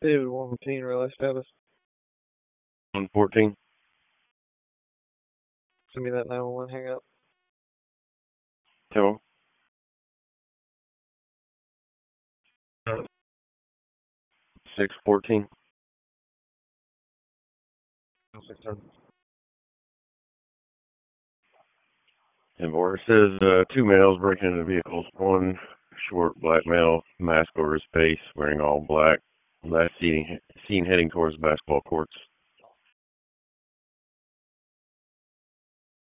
David 115, relay status. 114. Send me that 911 hang up. Tell 614. 610. And where it says 2 males breaking into vehicles. One short black male, mask over his face, wearing all black. Last seen heading towards the basketball courts.